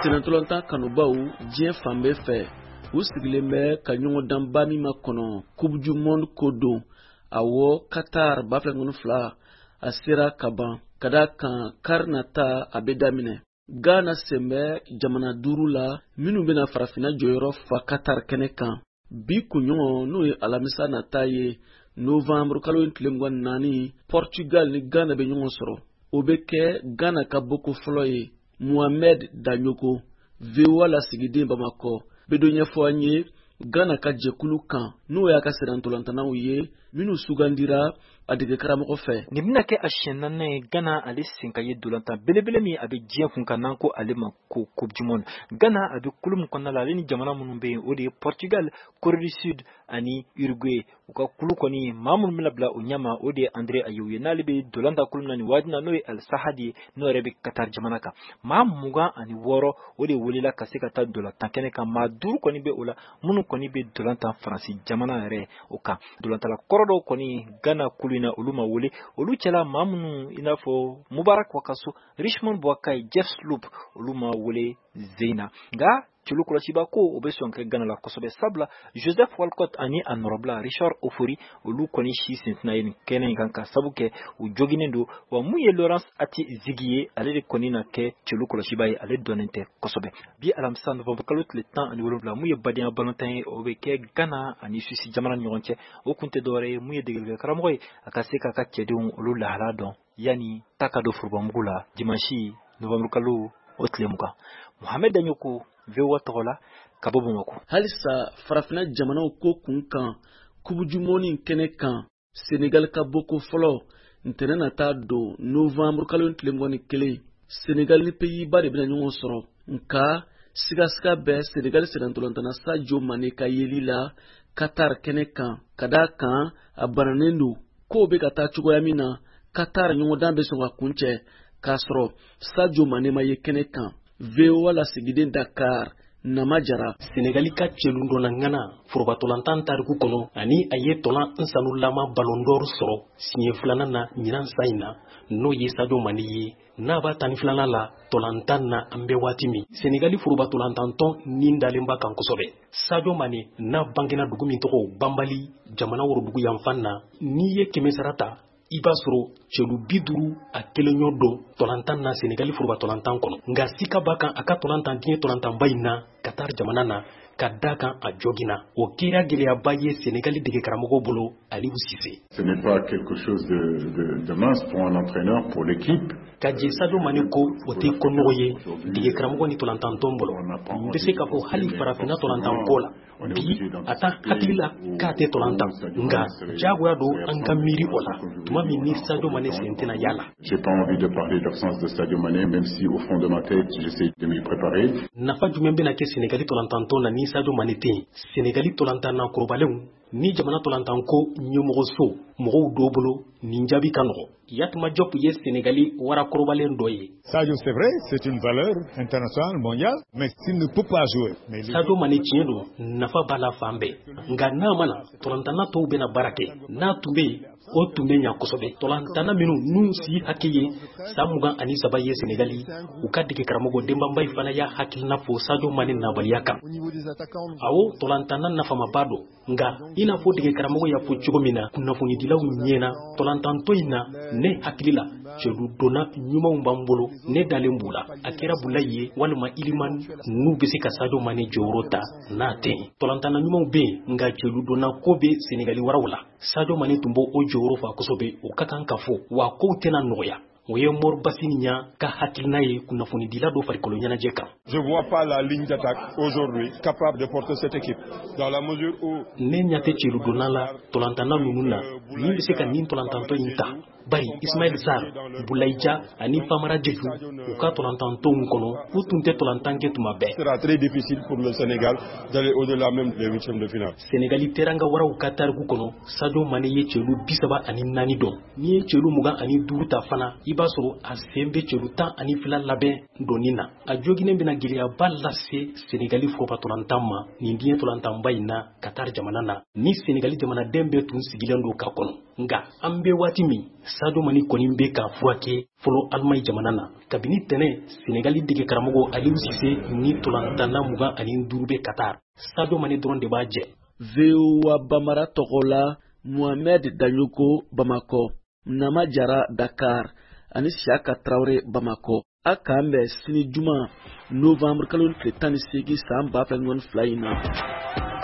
Senatolanta kanubaw diɲɛ fan bɛɛ fɛ u sigilen bɛ ka ɲɔgɔn danba min ma kɔnɔ Coupe du Monde ko don awɔ Qatar 2022 a sera ka ban ka da kan kari nata a bɛ daminɛ. Ghana sen bɛ jamana 5 la minnu bɛna farafina jɔyɔrɔ fa Qatar kɛnɛ kan. Bi kunɲɔgɔn n'o ye alamisa nata ye Novembre kalo tile 24 Portugal ni Ghana bɛ ɲɔgɔn sɔrɔ. O bɛ kɛ Ghana ka boko fɔlɔ ye. Mohamed Danyoko VOA lasigiden Bamakɔ bɛ dɔ ɲɛfɔ an ye Ghana ka jɛkulu kan n'o y'a ka sɛnɛntolantanaw ye minnu sugandira a dege karamɔgɔ fɛ. Nin bɛna kɛ a siɲɛ 4 ye Ghana ale sen ka ye dolantan belebele min a bɛ diɲɛ kun kan n'an ko ale ma ko Coupe du Monde. Ghana a bɛ kulu min kɔnɔna la ale ni jamana minnu bɛ yen o de ye Portugal, Corée du Sud ani Uruguay. U ka kulu kɔni maa minnu bɛna bila o ɲɛma o de ye André Ayew ye n'ale bɛ dolanta kulu na nin waati na n'o ye Al Sadd ye n'o yɛrɛ bɛ Qatar jamana kan. Maa 26 o de welela ka se ka taa dolantan kɛnɛ kan. Maa 5 kɔni bɛ o la minnu kɔni bɛ dolantan Faransi jamana yɛrɛ o kan. Dolantala kɔrɔ dɔw kɔni Ghana kulu in na olu ma wele olu cɛla maa minnu i n'a fɔ Mubarak Wakaso, Richmond Boakai, Jeff Sloop olu ma wele Zeyna. Nka celu kɔlɔsiba ko o bɛ sɔn kɛ Ghana la kosɛbɛ sabula Joseph Walcott ani a nɔrɔbila Richard Ofori olu kɔni si sinsinna ye nin kɛnɛ in kan ka sabu kɛ u joginen don wa mun ye Laurence Ati Zigi ye ale de kɔni na kɛ celu kɔlɔsiba ye ale dɔnnen tɛ kosɛbɛ. Bi alamisa Novembre kalo tile 17 mun ye badenya balontan ye o bɛ kɛ Ghana ani Suisse jamana ni ɲɔgɔn cɛ o kun tɛ dɔwɛrɛ ye mun ye degelikɛ karamɔgɔ ye a ka se k'a ka cɛdenw olu lahala dɔn yanni ta ka don furubamugu la dimanche Novembre kalo o tile 20. Mohamed Danyoko VOA tɔgɔ la ka bɔ Bamakɔ. Halisa farafina jamanaw ko kun kan Coupe du Monde kɛnɛ kan Senegal ka boko fɔlɔ ntɛnɛn na taa don Novembre kalo tile 21 Senegal ni Pays-Bas de bɛna ɲɔgɔn sɔrɔ nka siga bɛ Senegal sɛnɛntolantana Sadio Mané ka yeli la Qatar kɛnɛ kan ka da kan a bananen don k'o bɛ ka taa cogoya min na Qatar ɲɔgɔndan bɛ sɔn ka kuncɛ k'a sɔrɔ Sadio Mané ma ye kɛnɛ kan. VOA lasigiden Dakar Nama Jara. Senegali ka cɛlu dɔnna ŋana forobatolantan tariku kɔnɔ ani a ye tɔlan nsanu lama Ballon d'Or sɔrɔ siɲɛ 2nan na ɲinan sa in na n'o ye Sadio Mané ye n'a b'a 12nan la tɔlantan na an bɛ waati min Senegali forobatolantantɔn nin dalenba kan kosɛbɛ. Sadio Mané n'a bangena dugu min tɔgɔ Bambali jamana worodugu yanfan na n'i ye 100 sara ta i b'a sɔrɔ cɛlu 50 a kelen ɲɔ don tɔlantan na Senegali forobatɔlantan kɔnɔ nka sika b'a kan a ka tɔlantan diɲɛ tɔlantanba in na Qatar jamana na ka da kan a jogina o kɛra gɛlɛyaba ye Senegali dege karamɔgɔ bolo Aliou Cissé. Ce n'est pas quelque chose de mince pour un entraîneur, pour l'équipe. Ka je Sadio Mané ko o tɛ ko nɔgɔ ye dege karamɔgɔ ni tɔlantantɔn bolo n bɛ se ka fɔ hali farafina tɔlantan ko la bi a ta hakili la k'a tɛ tɔlantan nka jagoya don an ka miiri o la tuma min ni Sadio Mané sen tɛna yala. J'ai pas envie de parler de l'absence de Sadio Mané même si au fond de ma tête j'essaie de m'y préparer. Nafa jumɛn bɛna kɛ Senegali tɔlantantɔn na ni Sadio Mané tɛ yen Senegali tɔlantan na kɔrɔbalenw ni jamana tɔlantan ko ɲɛmɔgɔso mɔgɔw dɔw bolo nin jaabi ka nɔgɔ. Yatuma Diop ye Senegali warakɔrɔbalen dɔ ye. Sadio c'est vrai, c'est une valeur internationale mondiale, mais s'il ne peut pas jouer. Sadio Mané tiɲɛ don nafa b'a la fan bɛɛ nka n'a mana tɔlantana tɔw bɛna baara kɛ n'a tun bɛ yen o tun bɛ ɲa kosɛbɛ. Tɔlantana minnu n'u si hakɛ ye san 23 ye Senegali u ka dege karamɔgɔ Demba fana y'a hakilina fɔ Sadio Mané nabaliya kan. Awɔ tɔlantana nafamaba don nka i n'a fɔ dege karamɔgɔ y'a fɔ cogo min na kunnafonidilaw ɲɛna tɔlantantɔ in na ne hakili la cɛlu donna ɲumanw b'an bolo ne dalen b'u la a kɛra Bulayi ye walima Iliman n'u bɛ se ka Sadio Mané jɔyɔrɔ ta n'a tɛ yen tɔlantana ɲumanw bɛ yen nka cɛlu donna ko bɛ Senegali waraw la Sadio Mané tun b'o jɔyɔrɔ fa kosɛbɛ o ka kan ka fɔ wa kow tɛna nɔgɔya. O ye Mor Bassiniya ka hakilina ye kunnafonidila dɔ farikolo ɲɛnajɛ kan. Je vois pas la ligne d'attaque aujourd'hui capable de porter cette équipe dans la mesure où ne ɲa tɛ cɛlu donna la tɔlantana ninnu na min bɛ se ka nin tɔlantantɔ in ta bari Ismaël Sarr, Boulaye Dia ani Famara Diédhiou u ka tɔlantantɔw kɔnɔ u tun tɛ tɔlantan kɛ tuma bɛɛ. Ce sera très difficile pour le Sénégal d'aller au-delà même des huitièmes de finale. Sénégali teranga waraw ka tariku kɔnɔ Sadio Mané ye cɛlu 34 dɔn n'i ye cɛlu 25 ta fana i b'a sɔrɔ a sen bɛ cɛlu 12 labɛn donni na a joginen bɛna gɛlɛyaba lase Senegali forobatolantan ma nin diɲɛ tolantanba in na Qatar jamana na ni Senegali jamanaden bɛɛ tun sigilen don k'a kɔnɔ nka an bɛ waati min Sadio Mane kɔni bɛ ka furakɛ fɔlɔ Allemagne jamana na kabini tɛnɛ Senegali dege karamɔgɔ Aliou Cissé ni tolantanna 25 bɛ Qatar Sadio Mane dɔrɔn de b'a jɛ. VOA Bambara tɔgɔ la Mohamed Danyoko Bamako, Nama Jara Dakar ani Siaka Traoré Bamako. A k'an bɛn sini juma Novembre kalo tile 18 san 2002 in na.